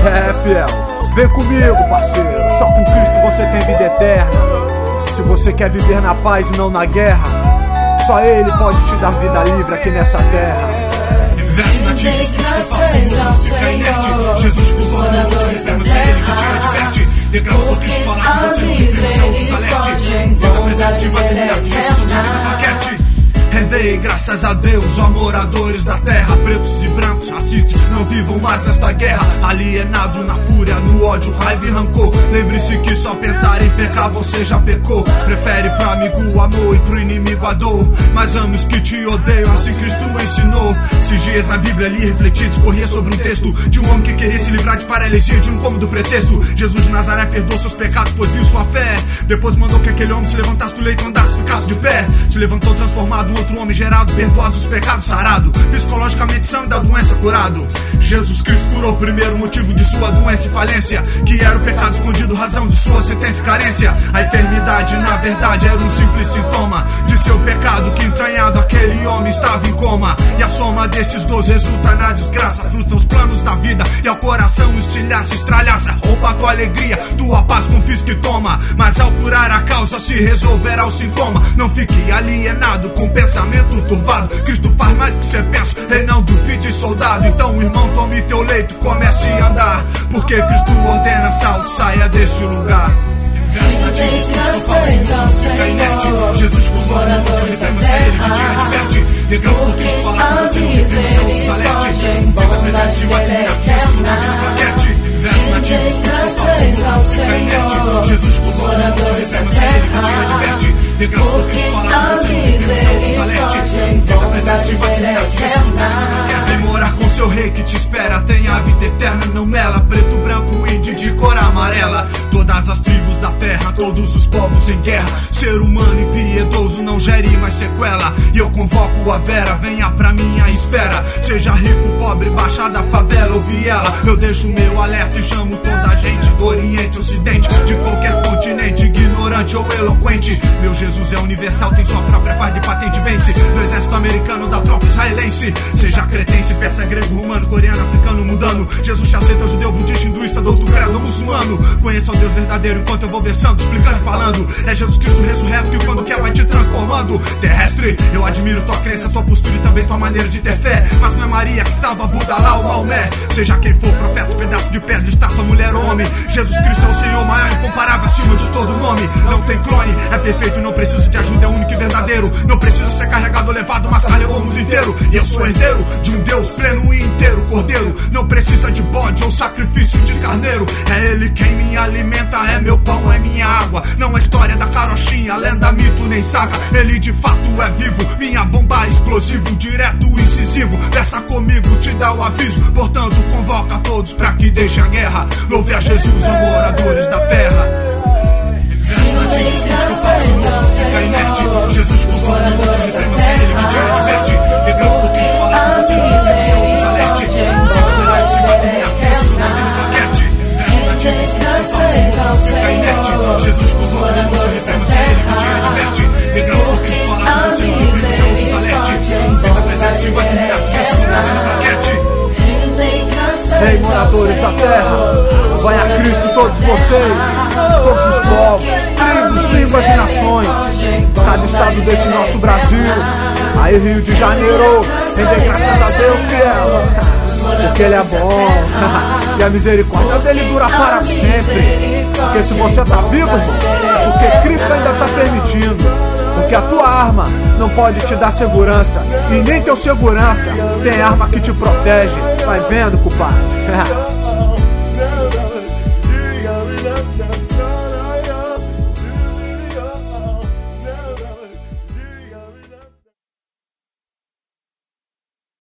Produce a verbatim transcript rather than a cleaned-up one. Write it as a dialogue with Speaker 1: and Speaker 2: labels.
Speaker 1: É, fiel, vem comigo, parceiro. Só com Cristo você tem vida eterna. Se você quer viver na paz e não na guerra, só Ele pode te dar vida livre aqui nessa terra.
Speaker 2: Verso nativo, não fica inerte. Jesus curva no mundo, recebemos, é Ele que te adverte. De graça por Cristo falar com você, não precisa outros alerte. Vida presente se vai terminar, Jesus sobre a vida plaquete. Rendei graças a Deus, ó moradores da terra, pretos e brancos, racistas, não vivam mais nesta guerra. Alienado na fúria, no ódio, raiva e rancor. Lembre-se que só pensar em pecar você já pecou. Prefere pro amigo o amor e pro inimigo a dor. Mas ame os que te odeiam, assim Cristo ensinou. Esses dias na Bíblia ali refleti, discorria sobre um texto de um homem que queria se livrar de paralisia, de um incômodo pretexto. Jesus de Nazaré perdoou seus pecados, pois viu sua fé. Depois mandou que aquele homem se levantasse do leito, andasse, ficasse de pé. Se levantou transformado, um outro homem gerado, perdoado os pecados, sarado, psicologicamente são e da doença curado. Jesus Cristo curou o primeiro motivo de sua doença e falência, que era o pecado escondido, razão de sua sentença e carência. A enfermidade, na verdade, era um simples sintoma de seu pecado, que entranhado aquele homem estava em coma. E a soma desses dois resulta na desgraça, frustra os planos da vida e ao coração estilhaça, estralhaça, rouba a tua alegria, tua paz confisca e toma. Mas ao curar a causa se resolverá o sintoma. Não fique alienado com pensamento turvado, Cristo faz mais que cê pensa, Rei não duvide, soldado. Então irmão, tome teu leito, comece a andar, porque Cristo ordena, salte, saia deste lugar. Verso nativo, Cristo fala assim, não fica inerte. Jesus curva no mundo, recebemos, é Ele que te adverte. De graça por Cristo falar com você, não precisa outros alerte. Vida presente se vai terminar, Jesus na vida plaquete. Verso nativo, Cristo fala assim, não fica inerte. Jesus curva no mundo, recebemos, é Ele que te adverte. De graça por Cristo falar com você, não precisa outros alerte. Vida presente se vai terminar, Jesus na vida plaquete. Vem morar com seu rei que te espera, tem a vida eterna, não mela. Preto, branco, índio de cor amarela. Todas as tribos da terra, todos os povos em guerra. Ser humano impiedoso não gere mais sequela. E eu convoco a Vera, venha pra minha esfera. Seja rico, pobre, baixa da favela ou viela. Eu deixo meu alerta e chamo toda a gente do Oriente, Ocidente, de qualquer continente, ignorante ou eloquente. Meu Jesus é universal, tem sua própria farda e patente, vence do exército americano, da tropa israelense. Seja cretense, persa, grego, romano, coreano, africano, mudando. Jesus te aceita, judeu, budista, hinduísta, do outro credo, muçulmano. Conheça o Deus verdadeiro enquanto eu vou versando, explicando e falando. É Jesus Cristo ressurreto que quando quer vai te transformando. Terrestre, eu admiro tua crença, tua postura e também tua maneira de ter fé. Mas não é Maria que salva Buda lá ou Maomé. Seja quem for, profeta, pedaço de pedra, estátua, mulher ou homem, Jesus Cristo é o Senhor maior, incomparável, acima de todo nome. Não tem clone, é perfeito, não precisa de ajuda, é único e verdadeiro. Não precisa ser carregado ou levado, mas carregou o mundo inteiro. E eu sou herdeiro de um Deus pleno e inteiro, cordeiro. Não precisa de bode ou sacrifício de carneiro. É Ele quem me alimenta, é meu pão, é minha água. Não é história da carochinha, lenda, mito nem saga. Ele de fato é vivo, minha bomba é explosivo, direto e incisivo. Peça comigo, te dá o aviso. Portanto, convoca todos pra que deixem a guerra. Louve a Jesus, ó moradores da terra. Verso nativo, Cristo fala assim, não fica inerte. Jesus curva no mundo, recebemos, é Ele que te adverte. De graça por Cristo falar com você, não precisa outros alerte. Vida presente se vai terminar, Jesus na vida plaquete. Verso nativo, Cristo fala assim, não fica inerte. Jesus curva no mundo, recebemos, é Ele que te adverte. De graça por Cristo falar com você, não precisa outros alerte. Vida presente se vai terminar, Jesus na vida plaquete.
Speaker 1: Ei, moradores da terra, vai a Cristo todos vocês, todos os povos, tribos, línguas e nações, cada estado desse nosso Brasil. Aí Rio de Janeiro, render graças a Deus fiel, porque Ele é bom e a misericórdia dele dura para sempre. Porque se você tá vivo, irmão, é porque Cristo ainda tá permitindo. Porque a tua arma não pode te dar segurança, e nem teu segurança tem arma que te protege. Vai vendo, culpado.